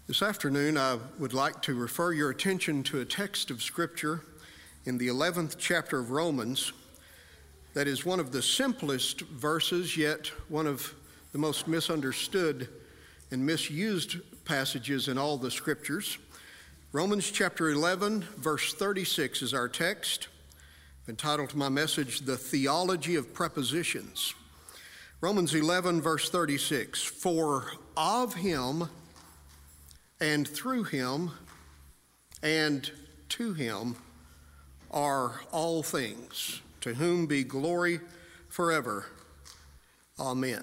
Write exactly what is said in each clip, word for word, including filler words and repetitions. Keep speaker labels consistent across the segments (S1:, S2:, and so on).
S1: This afternoon, I would like to refer your attention to a text of Scripture in the eleventh chapter of Romans that is one of the simplest verses, yet one of the most misunderstood and misused passages in all the Scriptures. Romans chapter eleven, verse thirty-six is our text. I've entitled my message, The Theology of Prepositions. Romans eleven, verse thirty-six, For of him and through him and to him are all things, to whom be glory forever. Amen.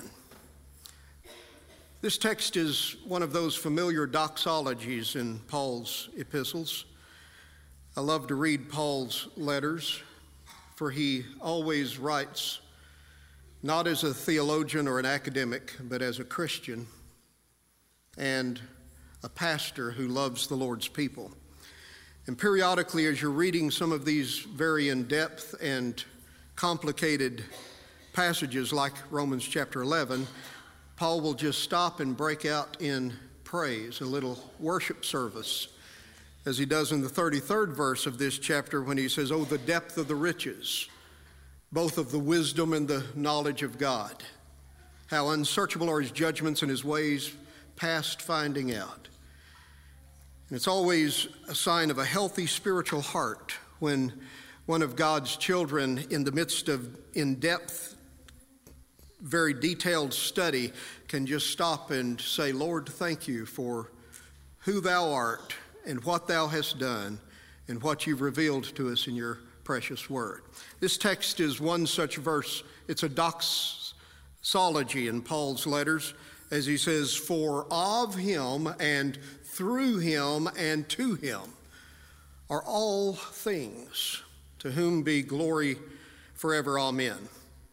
S1: This text is one of those familiar doxologies in Paul's epistles. I love to read Paul's letters, for he always writes not as a theologian or an academic, but as a Christian and a pastor who loves the Lord's people. And periodically, as you're reading some of these very in-depth and complicated passages like Romans chapter eleven, Paul will just stop and break out in praise, a little worship service, as he does in the thirty-third verse of this chapter when he says, "Oh, the depth of the riches, both of the wisdom and the knowledge of God. How unsearchable are his judgments and his ways past finding out." And it's always a sign of a healthy spiritual heart when one of God's children, in the midst of in-depth, very detailed study, can just stop and say, "Lord, thank you for who thou art and what thou hast done and what you've revealed to us in your precious word." This text is one such verse. It's a doxology in Paul's letters, as he says, "For of him and through him and to him are all things, to whom be glory forever. Amen."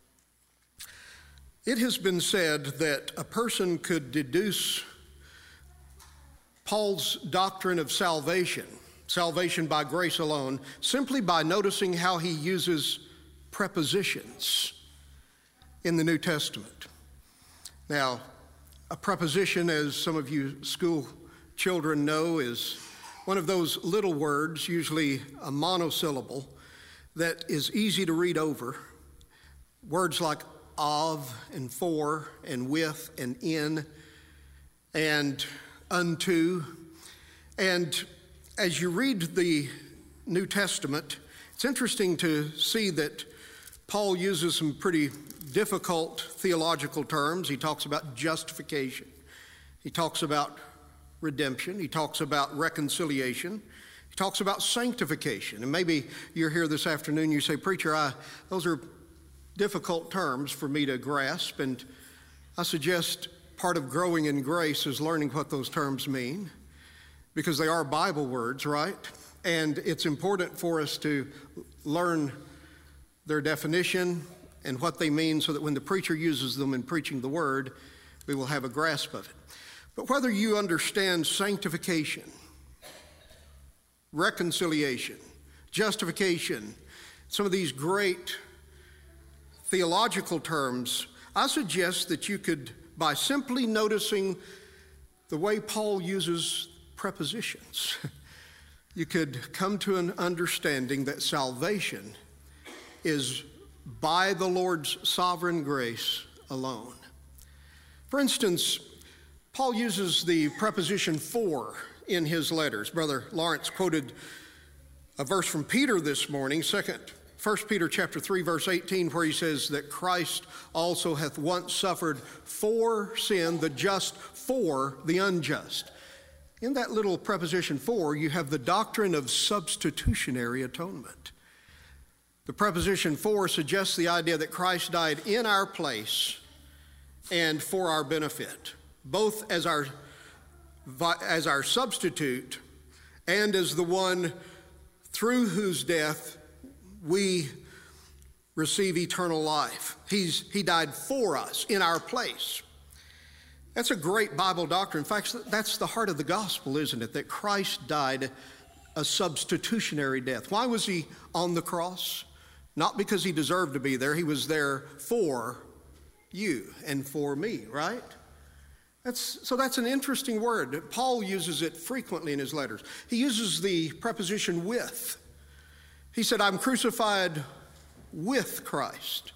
S1: It has been said that a person could deduce Paul's doctrine of salvation, salvation by grace alone, simply by noticing how he uses prepositions in the New Testament. Now, a preposition, as some of you school children know, is one of those little words, usually a monosyllable, that is easy to read over. Words like of and for and with and in and unto. And as you read the New Testament, it's interesting to see that Paul uses some pretty difficult theological terms. He talks about justification. He talks about redemption. He talks about reconciliation. He talks about sanctification. And maybe you're here this afternoon, you say, "Preacher, I, those are difficult terms for me to grasp." And I suggest part of growing in grace is learning what those terms mean, because they are Bible words, right? And it's important for us to learn their definition and what they mean so that when the preacher uses them in preaching the word, we will have a grasp of it. But whether you understand sanctification, reconciliation, justification, some of these great theological terms, I suggest that you could, by simply noticing the way Paul uses prepositions, you could come to an understanding that salvation is by the Lord's sovereign grace alone. For instance, Paul uses the preposition for in his letters. Brother Lawrence quoted a verse from Peter this morning, second, First Peter chapter three, verse eighteen, where he says that Christ also hath once suffered for sin, the just for the unjust. In that little preposition for, you have the doctrine of substitutionary atonement. The preposition for suggests the idea that Christ died in our place and for our benefit, both as our, as our substitute and as the one through whose death we receive eternal life. He's, he died for us in our place. That's a great Bible doctrine. In fact, that's the heart of the gospel, isn't it? That Christ died a substitutionary death. Why was he on the cross? Not because he deserved to be there. He was there for you and for me, right? That's, so that's an interesting word. Paul uses it frequently in his letters. He uses the preposition with. He said, I'm crucified with Christ.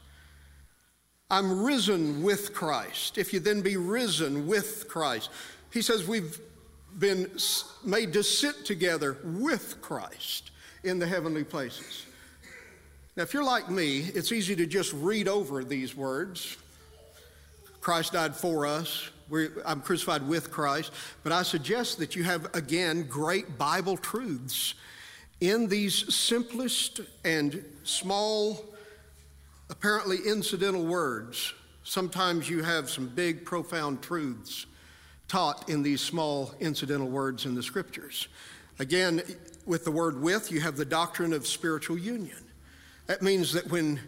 S1: I'm risen with Christ. If you then be risen with Christ. He says we've been made to sit together with Christ in the heavenly places. Now, if you're like me, it's easy to just read over these words. Christ died for us. We're, I'm crucified with Christ. But I suggest that you have, again, great Bible truths in these simplest and small, apparently incidental words. Sometimes you have some big, profound truths taught in these small, incidental words in the Scriptures. Again, with the word with, you have the doctrine of spiritual union. That means that when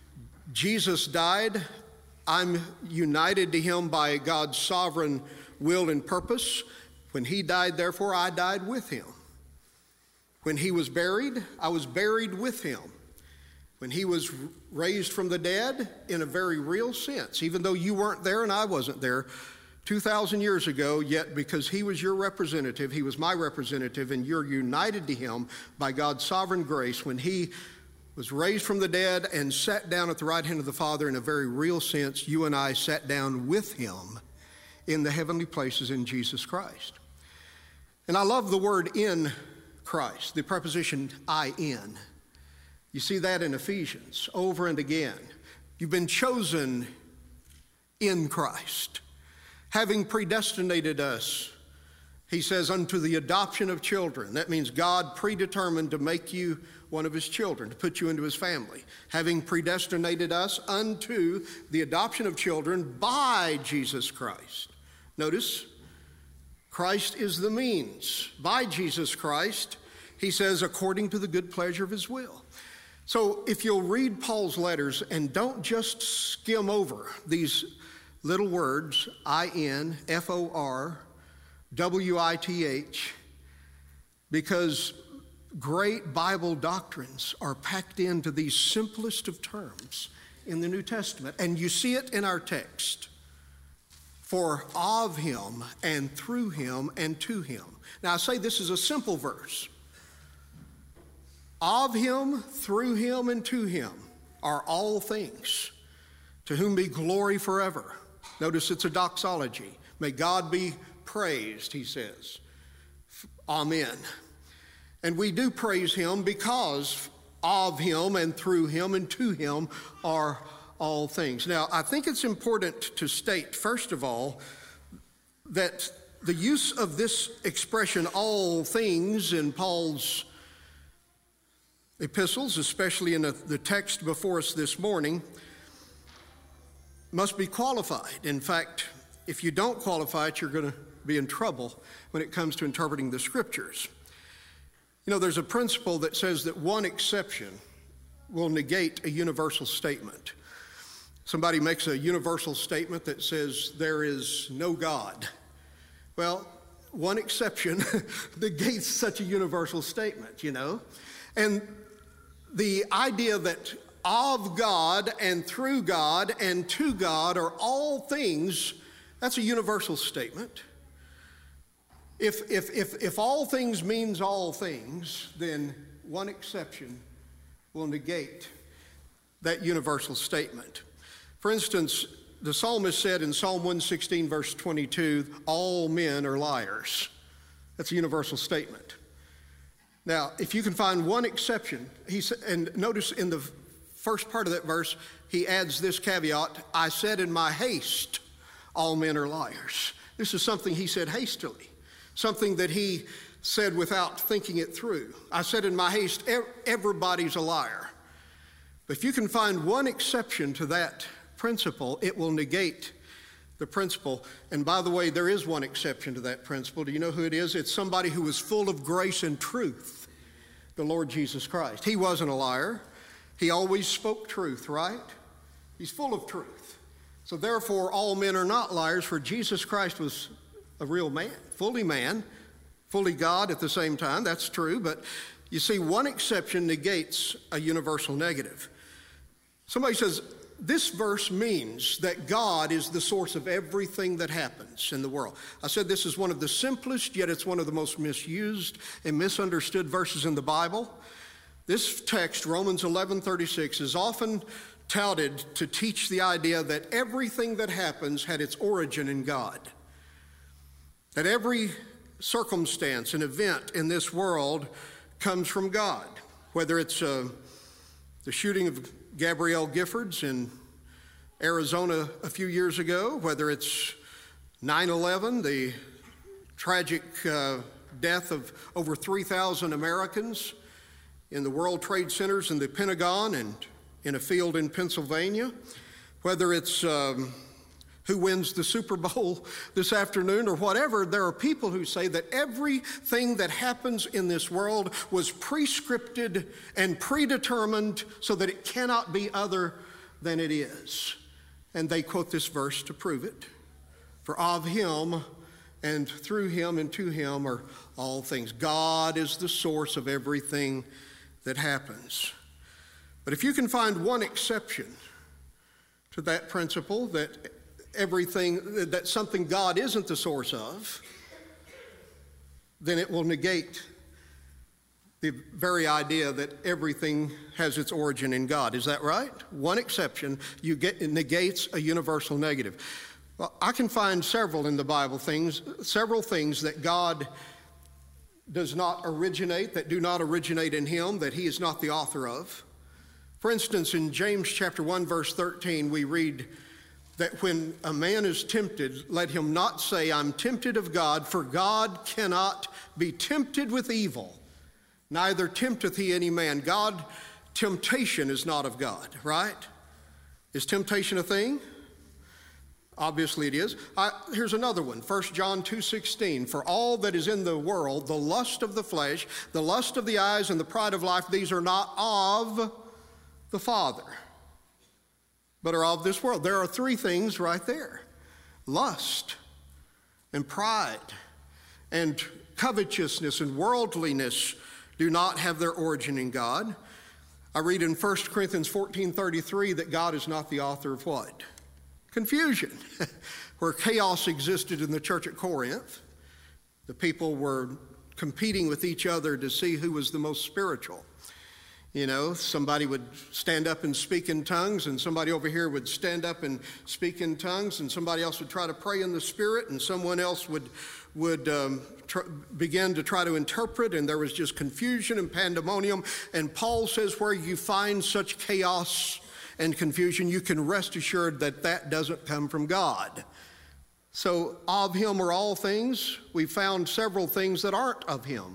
S1: Jesus died, I'm united to him by God's sovereign will and purpose. When he died, therefore, I died with him. When he was buried, I was buried with him. When he was raised from the dead, in a very real sense, even though you weren't there and I wasn't there two thousand years ago, yet because he was your representative, he was my representative, and you're united to him by God's sovereign grace. When he was raised from the dead and sat down at the right hand of the Father, in a very real sense, you and I sat down with him in the heavenly places in Jesus Christ. And I love the word in Christ, the preposition I in. You see that in Ephesians over and again. You've been chosen in Christ, having predestinated us, he says, unto the adoption of children. That means God predetermined to make you one of his children, to put you into his family, having predestinated us unto the adoption of children by Jesus Christ. Notice, Christ is the means. By Jesus Christ, he says, according to the good pleasure of his will. So if you'll read Paul's letters and don't just skim over these little words, I N, F O R, W I T H, because great Bible doctrines are packed into these simplest of terms in the New Testament. And you see it in our text. For of him and through him and to him. Now I say this is a simple verse. Of him, through him, and to him are all things, to whom be glory forever. Notice it's a doxology. May God be praised, he says. Amen. And we do praise him because of him and through him and to him are all things. Now, I think it's important to state, first of all, that the use of this expression, all things, in Paul's epistles, especially in the text before us this morning, must be qualified. In fact, if you don't qualify it, you're going to be in trouble when it comes to interpreting the Scriptures. You know, there's a principle that says that one exception will negate a universal statement. Somebody makes a universal statement that says there is no God. Well, one exception negates such a universal statement, you know. And the idea that of God and through God and to God are all things, that's a universal statement. If, if, if, if all things means all things, then one exception will negate that universal statement. For instance, the psalmist said in Psalm one sixteen, verse twenty-two, all men are liars. That's a universal statement. Now, if you can find one exception, he sa- and notice in the first part of that verse, he adds this caveat, I said in my haste, all men are liars. This is something he said hastily, something that he said without thinking it through. I said in my haste, everybody's a liar. But if you can find one exception to that principle, it will negate the principle. And by the way, there is one exception to that principle. Do you know who it is? It's somebody who was full of grace and truth, the Lord Jesus Christ. He wasn't a liar. He always spoke truth, right? He's full of truth. So therefore, all men are not liars, for Jesus Christ was a real man, fully man, fully God at the same time. That's true, but you see, one exception negates a universal negative. Somebody says, this verse means that God is the source of everything that happens in the world. I said this is one of the simplest, yet it's one of the most misused and misunderstood verses in the Bible. This text, Romans eleven thirty-six, is often touted to teach the idea that everything that happens had its origin in God. That every circumstance and event in this world comes from God, whether it's uh, the shooting of Gabrielle Giffords in Arizona a few years ago, whether it's nine eleven, the tragic uh, death of over three thousand Americans in the World Trade Centers and the Pentagon and in a field in Pennsylvania, whether it's um, who wins the Super Bowl this afternoon or whatever, there are people who say that everything that happens in this world was prescripted and predetermined so that it cannot be other than it is. And they quote this verse to prove it. For of him and through him and to him are all things. God is the source of everything that happens. But if you can find one exception to that principle, that everything, that something God isn't the source of, then it will negate the very idea that everything has its origin in God. Is that right? One exception, you get, it negates a universal negative. Well, I can find several in the Bible things, several things that God does not originate, that do not originate in him, that he is not the author of. For instance, in James chapter one, verse thirteen, we read that when a man is tempted, let him not say, I'm tempted of God, for God cannot be tempted with evil, neither tempteth he any man. God, temptation is not of God, right? Is temptation a thing? Obviously it is. I, here's another one, First John two sixteen. For all that is in the world, the lust of the flesh, the lust of the eyes, and the pride of life, these are not of the Father, but are of this world. There are three things right there. Lust and pride and covetousness and worldliness do not have their origin in God. I read in First Corinthians fourteen thirty-three that God is not the author of what? Confusion. Where chaos existed in the church at Corinth, the people were competing with each other to see who was the most spiritual. You know, somebody would stand up and speak in tongues, and somebody over here would stand up and speak in tongues, and somebody else would try to pray in the Spirit, and someone else would would um, tr- begin to try to interpret, and there was just confusion and pandemonium. And Paul says, where you find such chaos and confusion, you can rest assured that that doesn't come from God. So, of him are all things. We found several things that aren't of him.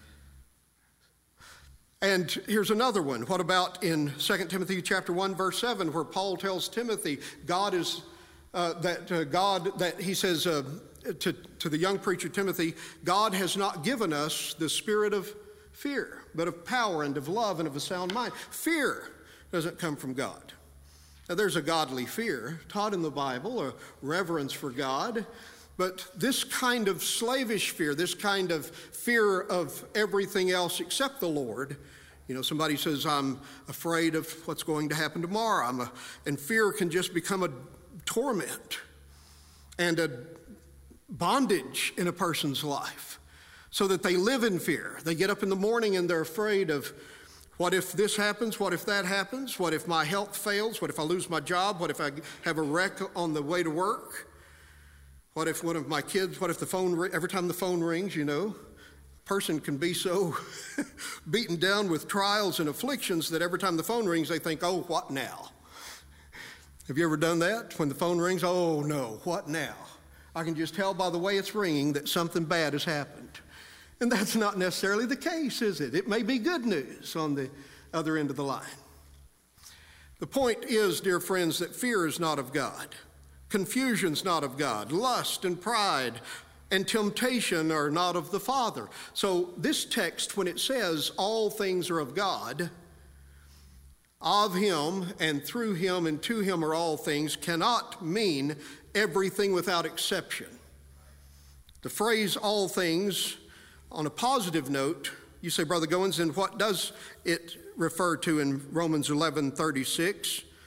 S1: And here's another one. What about in Second Timothy chapter one, verse seven, where Paul tells Timothy, God is, uh, that uh, God, that he says uh, to, to the young preacher Timothy, God has not given us the spirit of fear, but of power and of love and of a sound mind. Fear doesn't come from God. Now, there's a godly fear taught in the Bible, a reverence for God, but this kind of slavish fear, this kind of fear of everything else except the Lord, you know, somebody says, I'm afraid of what's going to happen tomorrow, I'm a, and fear can just become a torment and a bondage in a person's life, so that they live in fear. They get up in the morning and they're afraid of, what if this happens? What if that happens? What if my health fails? What if I lose my job? What if I have a wreck on the way to work? What if one of my kids, what if the phone, every time the phone rings, you know, a person can be so beaten down with trials and afflictions that every time the phone rings, they think, oh, what now? Have you ever done that? When the phone rings, oh no, what now? I can just tell by the way it's ringing that something bad has happened. And that's not necessarily the case, is it? It may be good news on the other end of the line. The point is, dear friends, that fear is not of God. Confusion's not of God. Lust and pride and temptation are not of the Father. So this text, when it says all things are of God, of him and through him and to him are all things, cannot mean everything without exception. The phrase all things, on a positive note, you say, Brother Goins, and what does it refer to in Romans eleven thirty-six?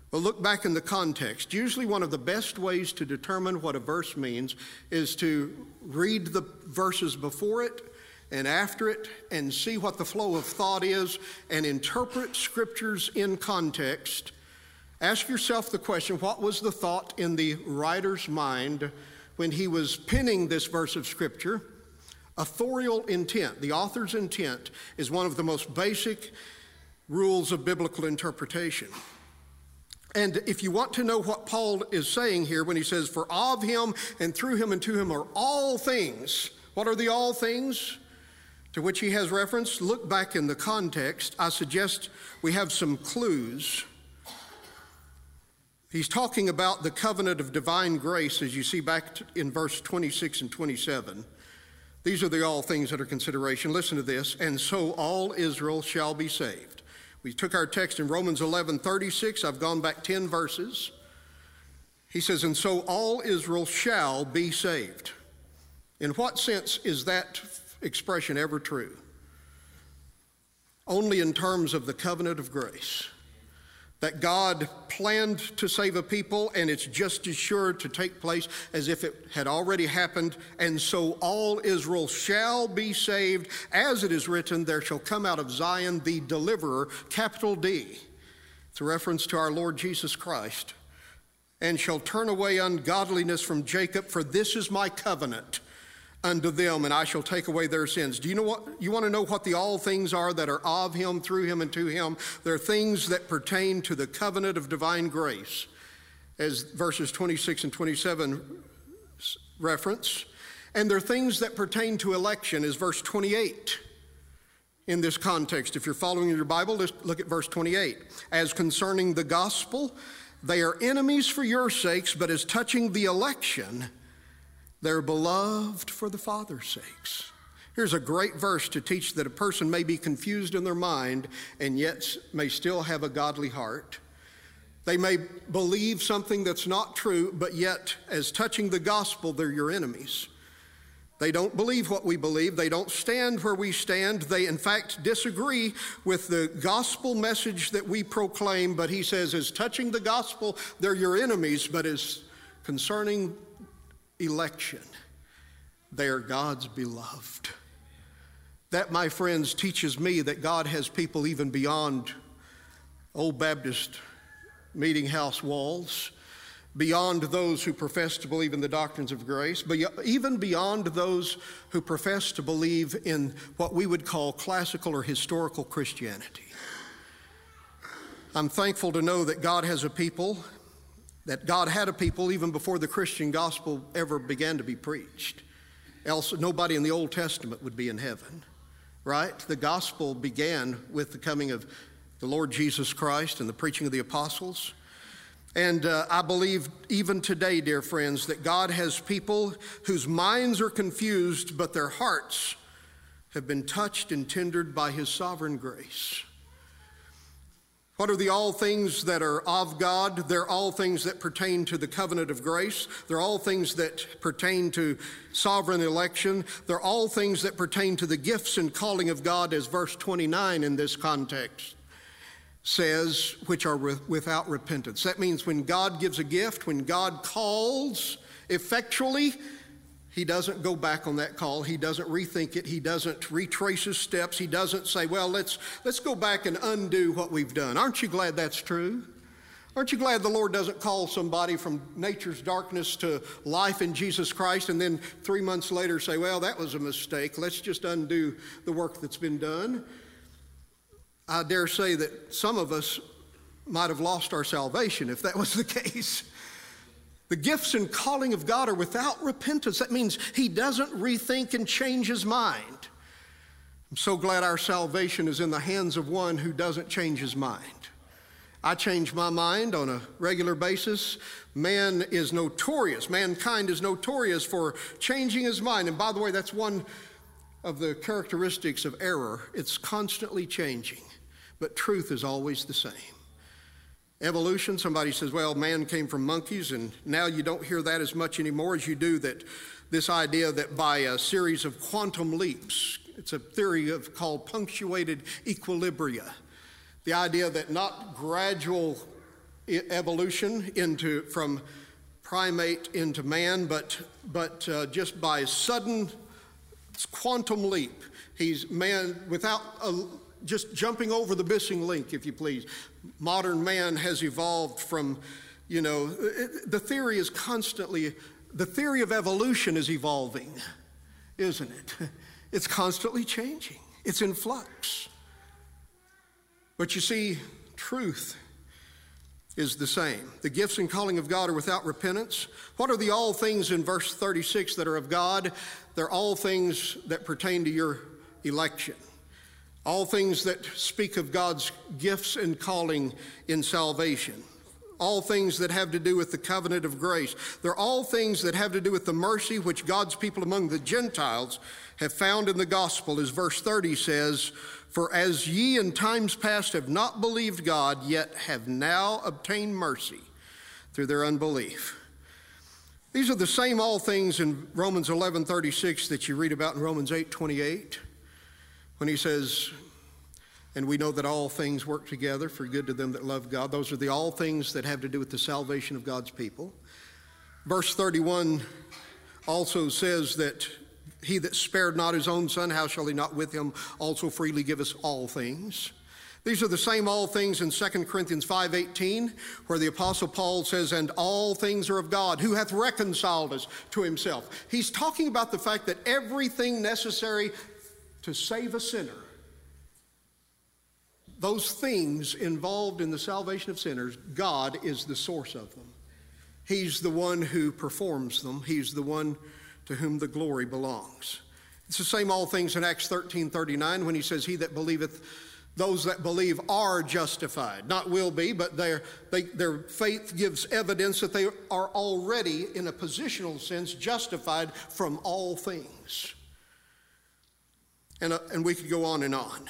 S1: Well, look back in the context. Usually one of the best ways to determine what a verse means is to read the verses before it and after it and see what the flow of thought is and interpret scriptures in context. Ask yourself the question, what was the thought in the writer's mind when he was penning this verse of scripture? Authorial intent, the author's intent, is one of the most basic rules of biblical interpretation. And if you want to know what Paul is saying here when he says, for of him and through him and to him are all things, what are the all things to which he has reference? Look back in the context. I suggest we have some clues. He's talking about the covenant of divine grace, as you see back in verse twenty-six and twenty-seven. These are the all things that are consideration. Listen to this. And so all Israel shall be saved. We took our text in Romans eleven thirty-six. I've gone back ten verses. He says, and so all Israel shall be saved. In what sense is that expression ever true? Only in terms of the covenant of grace. That God planned to save a people, and it's just as sure to take place as if it had already happened. And so all Israel shall be saved, as it is written, there shall come out of Zion the deliverer, capital D. It's a reference to our Lord Jesus Christ. And shall turn away ungodliness from Jacob, for this is my covenant unto them, and I shall take away their sins. Do you know what, you want to know what the all things are that are of him, through him, and to him? They're things that pertain to the covenant of divine grace, as verses twenty-six and twenty-seven reference. And they're things that pertain to election, as verse twenty-eight in this context. If you're following your Bible, let's look at verse twenty-eight. As concerning the gospel, they are enemies for your sakes, but as touching the election, they're beloved for the Father's sakes. Here's a great verse to teach that a person may be confused in their mind and yet may still have a godly heart. They may believe something that's not true, but yet as touching the gospel, they're your enemies. They don't believe what we believe. They don't stand where we stand. They, in fact, disagree with the gospel message that we proclaim. But he says, as touching the gospel, they're your enemies. But as concerning election, they are God's beloved. That, my friends, teaches me that God has people even beyond Old Baptist meeting house walls, beyond those who profess to believe in the doctrines of grace, but even beyond those who profess to believe in what we would call classical or historical Christianity. I'm thankful to know that God has a people, that God had a people even before the Christian gospel ever began to be preached. Else nobody in the Old Testament would be in heaven, right? The gospel began with the coming of the Lord Jesus Christ and the preaching of the apostles. And uh, I believe even today, dear friends, that God has people whose minds are confused, but their hearts have been touched and tendered by his sovereign grace. What are the all things that are of God? They're all things that pertain to the covenant of grace. They're all things that pertain to sovereign election. They're all things that pertain to the gifts and calling of God, as verse twenty-nine in this context says, which are without repentance. That means when God gives a gift, when God calls effectually, he doesn't go back on that call. He doesn't rethink it. He doesn't retrace his steps. He doesn't say, well, let's, let's go back and undo what we've done. Aren't you glad that's true? Aren't you glad the Lord doesn't call somebody from nature's darkness to life in Jesus Christ and then three months later say, well, that was a mistake. Let's just undo the work that's been done. I dare say that some of us might have lost our salvation if that was the case. The gifts and calling of God are without repentance. That means he doesn't rethink and change his mind. I'm so glad our salvation is in the hands of one who doesn't change his mind. I change my mind on a regular basis. Man is notorious, mankind is notorious for changing his mind. And by the way, that's one of the characteristics of error. It's constantly changing, but truth is always the same. Evolution, somebody says, well, man came from monkeys, and now you don't hear that as much anymore as you do that this idea that by a series of quantum leaps, it's a theory of called punctuated equilibria, the idea that not gradual evolution into from primate into man, but but uh, just by sudden quantum leap, he's man without a, just jumping over the missing link, if you please. Modern man has evolved from, you know, it, the theory is constantly, the theory of evolution is evolving, isn't it? It's constantly changing. It's in flux. But you see, truth is the same. The gifts and calling of God are without repentance. What are the all things in verse thirty-six that are of God? They're all things that pertain to your election. All things that speak of God's gifts and calling in salvation. All things that have to do with the covenant of grace. They're all things that have to do with the mercy which God's people among the Gentiles have found in the gospel. As verse thirty says, for as ye in times past have not believed God, yet have now obtained mercy through their unbelief. These are the same all things in Romans eleven thirty-six that you read about in Romans eight twenty-eight, when he says, and we know that all things work together for good to them that love God. Those are the all things that have to do with the salvation of God's people. Verse thirty-one also says that he that spared not his own son, how shall he not with him also freely give us all things? These are the same all things in Second Corinthians five eighteen, where the Apostle Paul says, and all things are of God, who hath reconciled us to himself. He's talking about the fact that everything necessary to save a sinner, those things involved in the salvation of sinners, God is the source of them. He's the one who performs them. He's the one to whom the glory belongs. It's the same all things in Acts thirteen thirty-nine when he says, he that believeth, those that believe are justified. Not will be, but their, they, their faith gives evidence that they are already, in a positional sense, justified from all things. And, uh, and we could go on and on.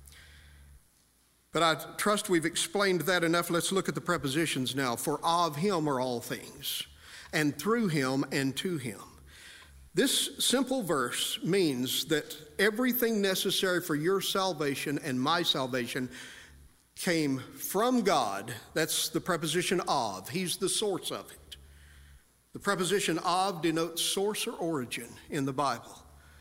S1: But I trust we've explained that enough. Let's look at the prepositions now. For of him are all things, and through him and to him. This simple verse means that everything necessary for your salvation and my salvation came from God. That's the preposition of. He's the source of it. The preposition of denotes source or origin in the Bible.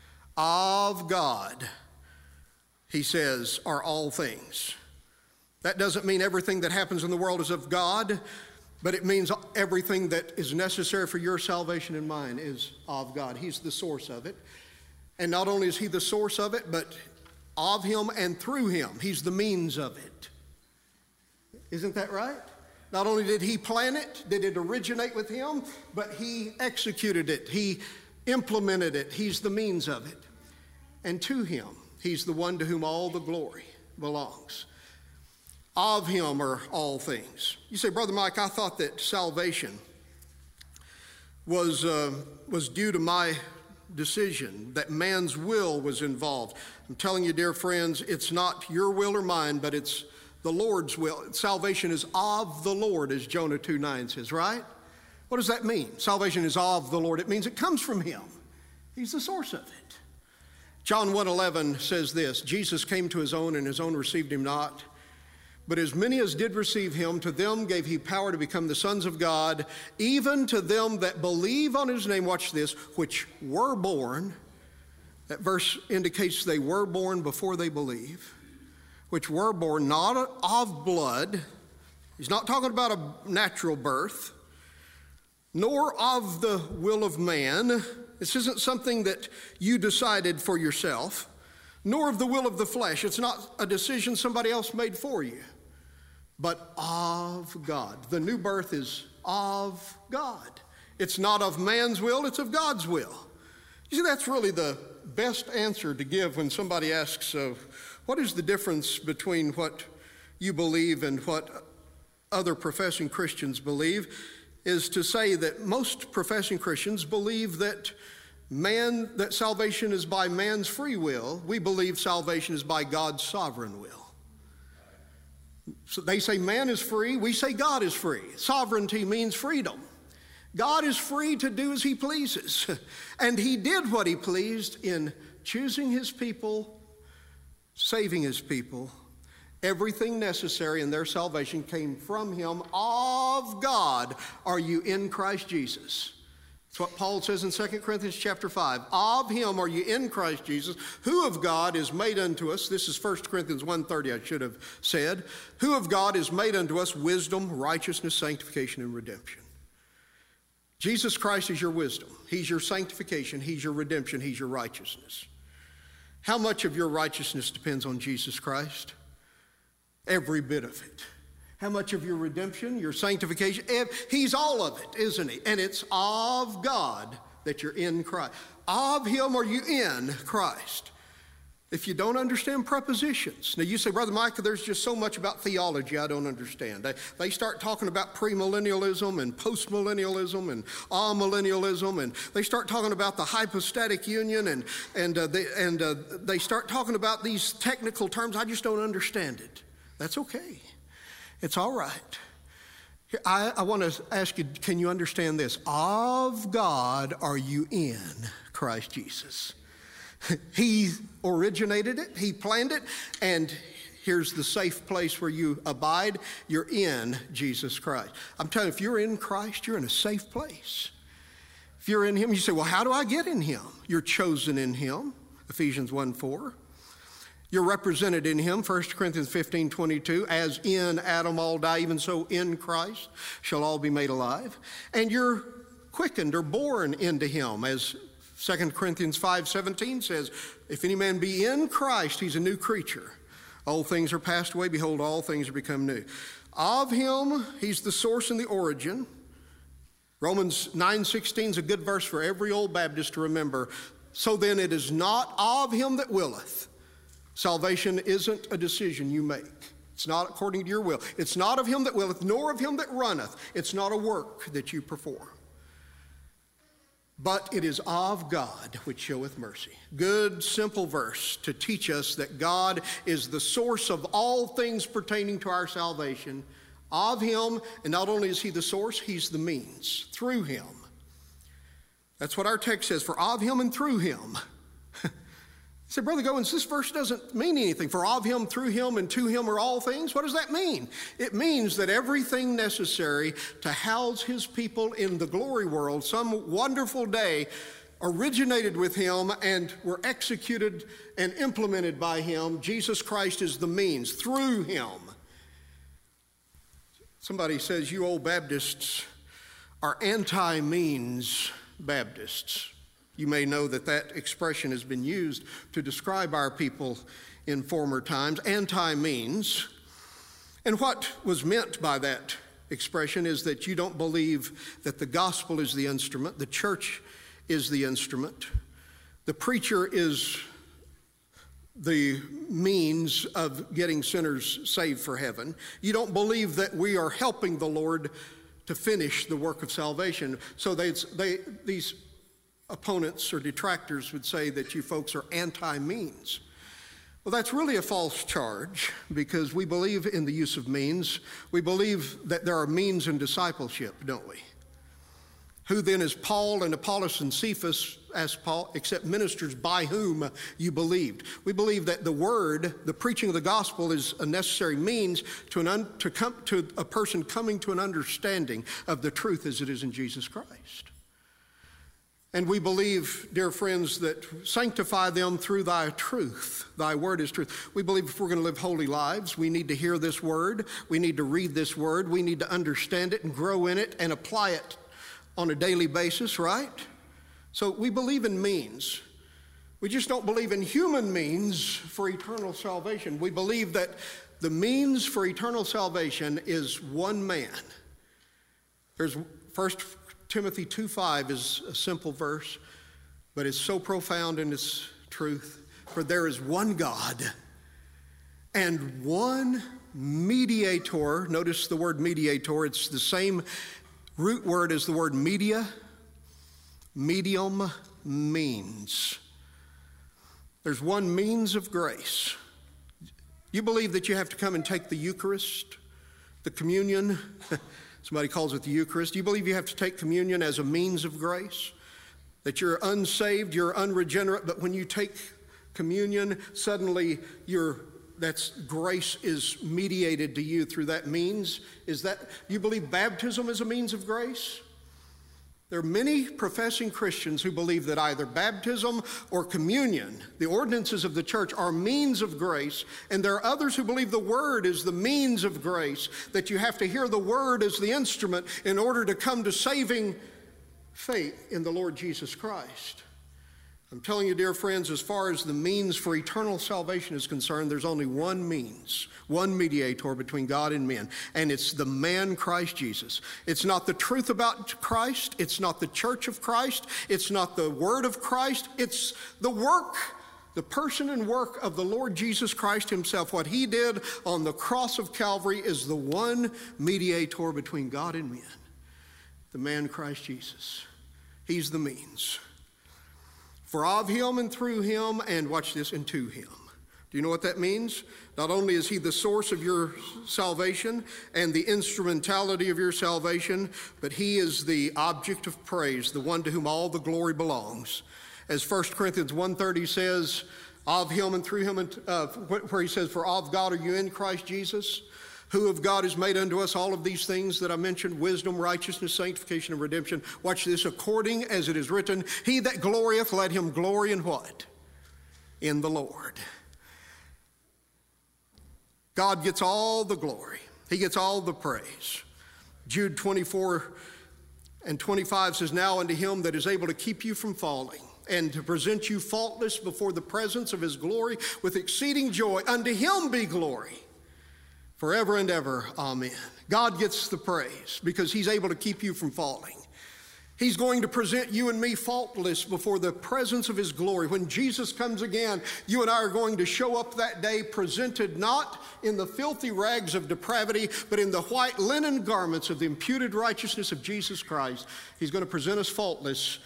S1: Of God, he says, are all things. That doesn't mean everything that happens in the world is of God, but it means everything that is necessary for your salvation and mine is of God. He's the source of it. And not only is he the source of it, but of him and through him. He's the means of it. Isn't that right? Not only did he plan it, did it originate with him, but he executed it. He implemented it. He's the means of it. And to him, he's the one to whom all the glory belongs. Of him are all things. You say, Brother Mike, I thought that salvation was, uh, was due to my decision, that man's will was involved. I'm telling you, dear friends, it's not your will or mine, but it's the Lord's will. Salvation is of the Lord, as Jonah two nine says, right? What does that mean? Salvation is of the Lord. It means it comes from him. He's the source of it. John one eleven says this, Jesus came to his own, and his own received him not. But as many as did receive him, to them gave he power to become the sons of God, even to them that believe on his name, watch this, which were born. That verse indicates they were born before they believe. Which were born not of blood. He's not talking about a natural birth. Nor of the will of man. This isn't something that you decided for yourself. Nor of the will of the flesh. It's not a decision somebody else made for you. But of God. The new birth is of God. It's not of man's will, it's of God's will. You see, that's really the best answer to give when somebody asks, uh, what is the difference between what you believe and what other professing Christians believe, is to say that most professing Christians believe that man, that salvation is by man's free will. We believe salvation is by God's sovereign will. So they say man is free, we say God is free. Sovereignty means freedom. God is free to do as he pleases. And he did what he pleased in choosing his people, saving his people, Everything necessary in their salvation came from him. Of God are you in Christ Jesus. That's what Paul says in Second Corinthians chapter five. Of him are you in Christ Jesus, who of God is made unto us. This is First Corinthians one thirty, I should have said. Who of God is made unto us wisdom, righteousness, sanctification, and redemption. Jesus Christ is your wisdom. He's your sanctification. He's your redemption. He's your righteousness. How much of your righteousness depends on Jesus Christ? Every bit of it. How much of your redemption, your sanctification? He's all of it, isn't he? And it's of God that you're in Christ. Of him are you in Christ. If you don't understand prepositions. Now you say, Brother Micah, there's just so much about theology I don't understand. They, they start talking about premillennialism and postmillennialism and amillennialism, and they start talking about the hypostatic union, and, and, uh, they, and uh, they start talking about these technical terms. I just don't understand it. That's okay. It's all right. I, I want to ask you, can you understand this? Of God are you in Christ Jesus. He originated it, he planned it, and here's the safe place where you abide. You're in Jesus Christ. I'm telling you, if you're in Christ, you're in a safe place. If you're in him, you say, well, how do I get in him? You're chosen in him, Ephesians one four. You're represented in him, First Corinthians fifteen twenty-two, as in Adam all die, even so in Christ shall all be made alive. And you're quickened or born into him, as Second Corinthians five seventeen says, if any man be in Christ, he's a new creature. Old things are passed away, behold, all things are become new. Of him, he's the source and the origin. Romans nine sixteen is a good verse for every old Baptist to remember. So then it is not of him that willeth. Salvation isn't a decision you make. It's not according to your will. It's not of him that willeth, nor of him that runneth. It's not a work that you perform. But it is of God which showeth mercy. Good, simple verse to teach us that God is the source of all things pertaining to our salvation. Of him, and not only is he the source, he's the means. Through him. That's what our text says, for of him and through him. You say, Brother Goins, this verse doesn't mean anything. For of him, through him, and to him are all things. What does that mean? It means that everything necessary to house his people in the glory world some wonderful day originated with him and were executed and implemented by him. Jesus Christ is the means. Through him. Somebody says, you old Baptists are anti-means Baptists. You may know that that expression has been used to describe our people in former times. Anti-means. And what was meant by that expression is that you don't believe that the gospel is the instrument, the church is the instrument, the preacher is the means of getting sinners saved for heaven. You don't believe that we are helping the Lord to finish the work of salvation. So they, they these opponents or detractors would say that you folks are anti-means. Well, that's really a false charge, because we believe in the use of means. We believe that there are means in discipleship, don't we? Who then is Paul and Apollos and Cephas, asked Paul, except ministers by whom you believed? We believe that the word, the preaching of the gospel, is a necessary means to, an un, to, come, to a person coming to an understanding of the truth as it is in Jesus Christ. And we believe, dear friends, that sanctify them through thy truth. Thy word is truth. We believe if we're going to live holy lives, we need to hear this word. We need to read this word. We need to understand it and grow in it and apply it on a daily basis, right? So we believe in means. We just don't believe in human means for eternal salvation. We believe that the means for eternal salvation is one man. There's First Timothy two five is a simple verse, but it's so profound in its truth. For there is one God and one mediator. Notice the word mediator. It's the same root word as the word media. Medium, means. There's one means of grace. You believe that you have to come and take the Eucharist, the communion. Somebody calls it the Eucharist. You believe you have to take communion as a means of grace? That you're unsaved, you're unregenerate, but when you take communion, suddenly you're that's grace is mediated to you through that means? Is that, you believe baptism is a means of grace? There are many professing Christians who believe that either baptism or communion, the ordinances of the church, are means of grace, and there are others who believe the Word is the means of grace, that you have to hear the Word as the instrument in order to come to saving faith in the Lord Jesus Christ. I'm telling you, dear friends, as far as the means for eternal salvation is concerned, there's only one means, one mediator between God and men, and it's the man Christ Jesus. It's not the truth about Christ. It's not the church of Christ. It's not the word of Christ. It's the work, the person and work of the Lord Jesus Christ himself. What he did on the cross of Calvary is the one mediator between God and men, the man Christ Jesus. He's the means. For of him and through him, and watch this, and to him. Do you know what that means? Not only is he the source of your salvation and the instrumentality of your salvation, but he is the object of praise, the one to whom all the glory belongs. As First Corinthians one thirty says, of him and through him, and, uh, where he says, for of God are you in Christ Jesus, who of God has made unto us all of these things that I mentioned, wisdom, righteousness, sanctification, and redemption. Watch this, according as it is written, he that glorieth, let him glory in what? In the Lord. God gets all the glory. He gets all the praise. Jude twenty-four and twenty-five says, now unto him that is able to keep you from falling, and to present you faultless before the presence of his glory with exceeding joy, unto him be glory forever and ever, amen. God gets the praise because he's able to keep you from falling. He's going to present you and me faultless before the presence of his glory. When Jesus comes again, you and I are going to show up that day presented not in the filthy rags of depravity, but in the white linen garments of the imputed righteousness of Jesus Christ. He's going to present us faultless,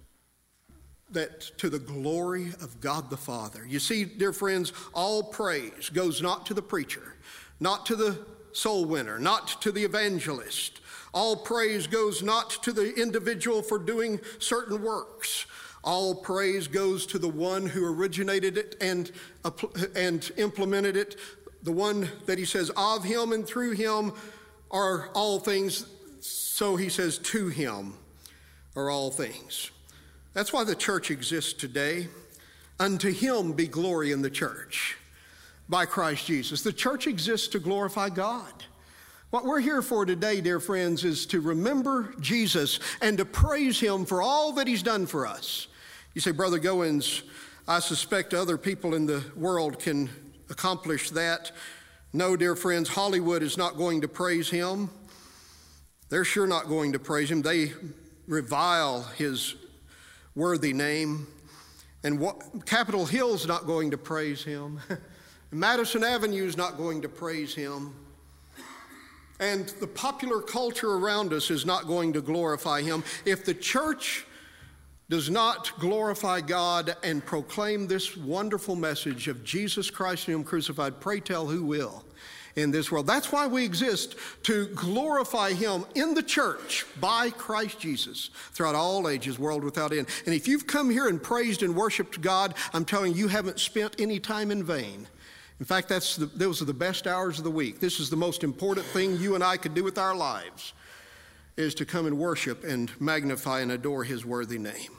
S1: that to the glory of God the Father. You see, dear friends, all praise goes not to the preacher, not to the soul winner, not to the evangelist. All praise goes not to the individual for doing certain works. All praise goes to the one who originated it and, and implemented it, the one that he says, of him and through him are all things. So he says, to him are all things. That's why the church exists today. Unto him be glory in the church by Christ Jesus. The church exists to glorify God. What we're here for today, dear friends, is to remember Jesus and to praise him for all that he's done for us. You say, Brother Goins, I suspect other people in the world can accomplish that. No, dear friends, Hollywood is not going to praise him. They're sure not going to praise him. They revile his worthy name. And what, Capitol Hill's not going to praise him. Madison Avenue is not going to praise him. And the popular culture around us is not going to glorify him. If the church does not glorify God and proclaim this wonderful message of Jesus Christ and him crucified, pray tell who will in this world. That's why we exist, to glorify him in the church by Christ Jesus throughout all ages, world without end. And if you've come here and praised and worshiped God, I'm telling you, you haven't spent any time in vain. In fact, that's the, those are the best hours of the week. This is the most important thing you and I could do with our lives, is to come and worship and magnify and adore his worthy name.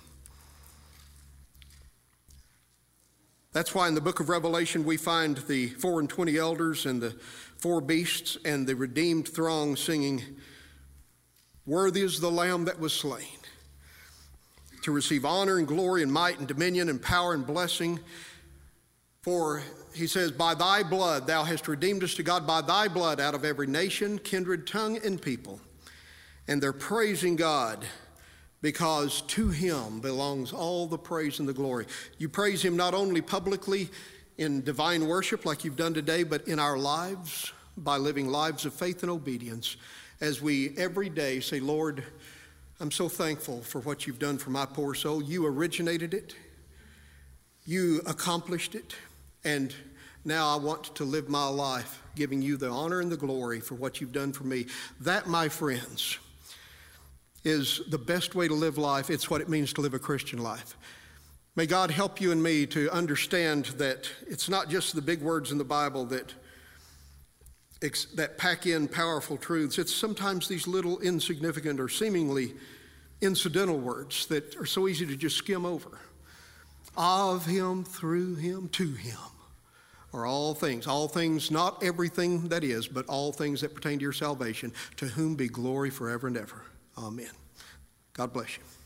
S1: That's why in the book of Revelation we find the four and twenty elders and the four beasts and the redeemed throng singing, worthy is the Lamb that was slain, to receive honor and glory and might and dominion and power and blessing. For he says, by thy blood thou hast redeemed us to God, by thy blood out of every nation, kindred, tongue, and people. And they're praising God because to him belongs all the praise and the glory. You praise him not only publicly in divine worship like you've done today, but in our lives by living lives of faith and obedience as we every day say, Lord, I'm so thankful for what you've done for my poor soul. You originated it. You accomplished it. And now I want to live my life giving you the honor and the glory for what you've done for me. That, my friends, is the best way to live life. It's what it means to live a Christian life. May God help you and me to understand that it's not just the big words in the Bible that, that pack in powerful truths. It's sometimes these little insignificant or seemingly incidental words that are so easy to just skim over. Of him, through him, to him are all things. All things, not everything that is, but all things that pertain to your salvation, to whom be glory forever and ever. Amen. God bless you.